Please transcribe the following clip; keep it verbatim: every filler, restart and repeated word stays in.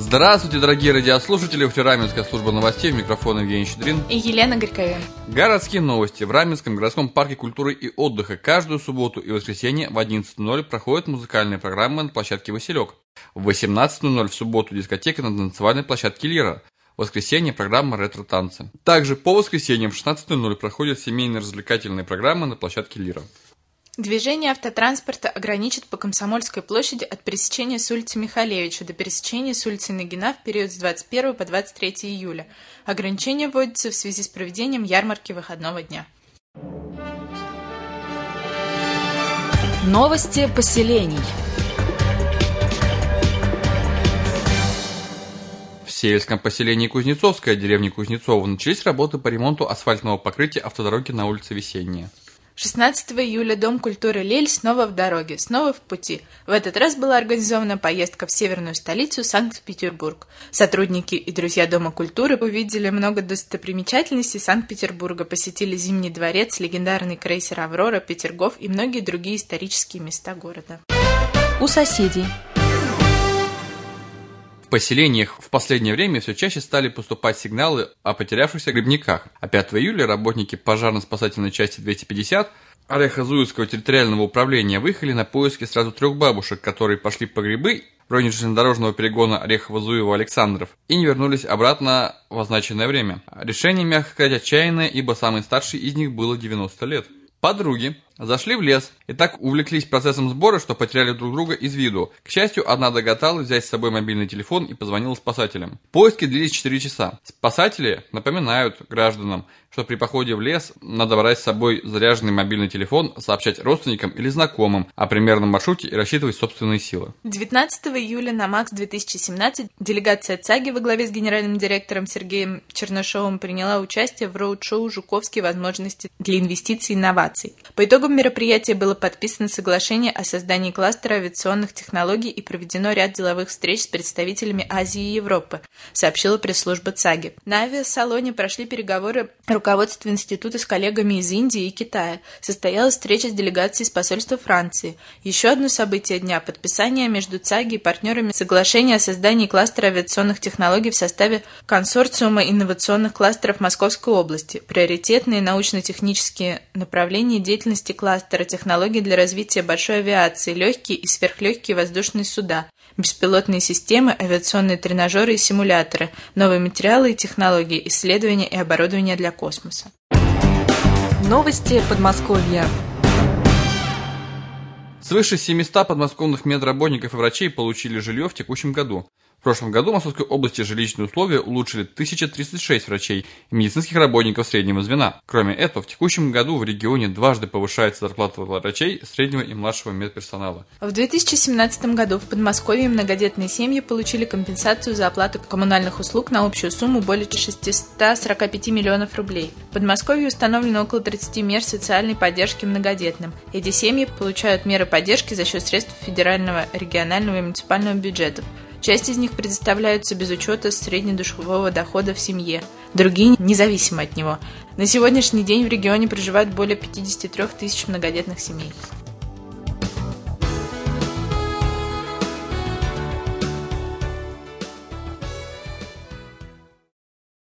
Здравствуйте, дорогие радиослушатели! В эфире Раменская служба новостей, у микрофона Евгений Щедрин и Елена Горьковин. Городские новости. В Раменском городском парке культуры и отдыха каждую субботу и воскресенье в одиннадцать ноль проходят музыкальные программы на площадке «Василек». В восемнадцать ноль в субботу дискотека на танцевальной площадке «Лира». В воскресенье программа «Ретро-танцы». Также по воскресеньям в шестнадцать ноль проходят семейные развлекательные программы на площадке «Лира». Движение автотранспорта ограничит по Комсомольской площади от пересечения с улицы Михалевича до пересечения с улицы Нагина в период с двадцать первого по двадцать третье июля. Ограничение вводится в связи с проведением ярмарки выходного дня. Новости поселений. В сельском поселении Кузнецовская, деревни Кузнецова, начались работы по ремонту асфальтного покрытия автодороги на улице Весенняя. шестнадцатого июля Дом культуры «Лель» снова в дороге, снова в пути. В этот раз была организована поездка в северную столицу Санкт-Петербург. Сотрудники и друзья Дома культуры увидели много достопримечательностей Санкт-Петербурга, посетили Зимний дворец, легендарный крейсер «Аврора», Петергоф и многие другие исторические места города. У соседей. В поселениях в последнее время все чаще стали поступать сигналы о потерявшихся грибниках. А пятого июля работники пожарно-спасательной части двести пятьдесят Орехово-Зуевского территориального управления выехали на поиски сразу трех бабушек, которые пошли по грибы в районе железнодорожного перегона Орехово-Зуево-Александров и не вернулись обратно в означенное время. Решение, мягко сказать, отчаянное, ибо самый старший из них было девяносто лет. Подруги зашли в лес и так увлеклись процессом сбора, что потеряли друг друга из виду. К счастью, одна догадалась взять с собой мобильный телефон и позвонила спасателям. Поиски длились четыре часа. Спасатели напоминают гражданам, что при походе в лес надо брать с собой заряженный мобильный телефон, сообщать родственникам или знакомым о примерном маршруте и рассчитывать собственные силы. девятнадцатого июля на МАКС две тысячи семнадцать делегация ЦАГИ во главе с генеральным директором Сергеем Чернышовым приняла участие в роуд-шоу «Жуковские возможности для инвестиций и инноваций». По итогам мероприятия было подписано соглашение о создании кластера авиационных технологий и проведено ряд деловых встреч с представителями Азии и Европы, сообщила пресс-служба ЦАГИ. На авиасалоне прошли переговоры руководства института с коллегами из Индии и Китая. Состоялась встреча с делегацией из посольства Франции. Еще одно событие дня – подписание между ЦАГИ и партнерами соглашения о создании кластера авиационных технологий в составе консорциума инновационных кластеров Московской области. Приоритетные научно-технические направления деятельности кластера, технологии для развития большой авиации, легкие и сверхлегкие воздушные суда, беспилотные системы, авиационные тренажеры и симуляторы, новые материалы и технологии, исследования и оборудование для космоса. Новости Подмосковья. Свыше семисот подмосковных медработников и врачей получили жилье в текущем году. В прошлом году в Московской области жилищные условия улучшили тысяча тридцать шесть врачей и медицинских работников среднего звена. Кроме этого, в текущем году в регионе дважды повышается зарплата врачей, среднего и младшего медперсонала. В две тысячи семнадцатом году в Подмосковье многодетные семьи получили компенсацию за оплату коммунальных услуг на общую сумму более шестьсот сорок пять миллионов рублей. В Подмосковье установлено около тридцати мер социальной поддержки многодетным. Эти семьи получают меры поддержки за счет средств федерального, регионального и муниципального бюджетов. Часть из них предоставляются без учета среднедушевого дохода в семье, другие независимо от него. На сегодняшний день в регионе проживают более пятьдесят три тысячи многодетных семей.